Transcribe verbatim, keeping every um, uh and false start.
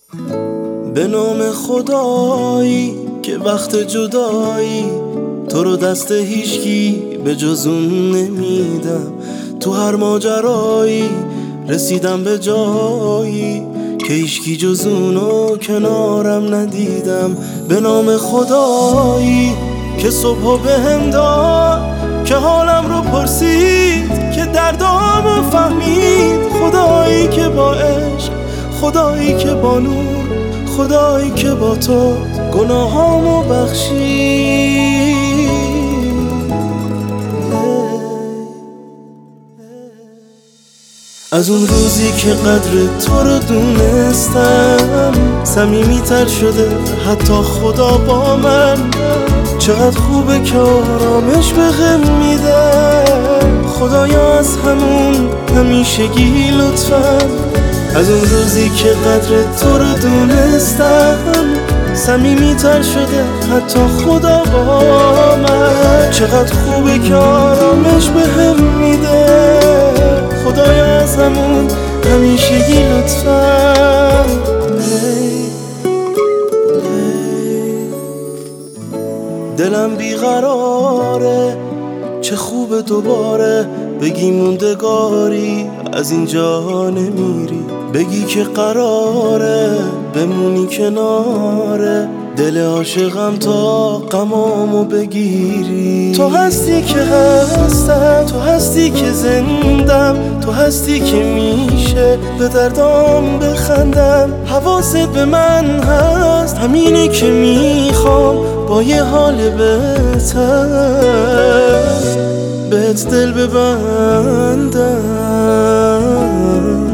به نام خدایی که وقت جدایی تو رو دست هیچکی به جز اون نمیدم. تو هر ماجرایی رسیدم به جایی که هیچکی جز اونو کنارم ندیدم. به نام خدایی که صبحو به هم داد، که حالم رو پرسید، که دردامو فهمید. خدایی که با عشق، خدایی که با نور، خدایی که با تو گناهامو بخشید. از اون روزی که قدر تو رو دونستم، صمیمی‌تر شده حتی خدا با من. چقدر خوبه که آرامش بهم میده خدایا، از همون همیشگی لطفا. از اون روزی که قدر تو رو دونستم، صمیمی‌تر شده حتی خدا با من. چقدر خوبه که آرامش بهم میده خدایا، از همون همیشگی لطفا. دلم بیقراره، چه خوبه دوباره بگی موندگاری از اینجا نمیری. بگی که قراره بمونی کناره دل عاشقم تا غمامو بگیری. تو هستی که هستم، تو هستی که زندم، تو هستی که میشه به دردام بخندم. حواست به من هست، همینی که میخوام با یه حال بهتر بهت دل ببندم.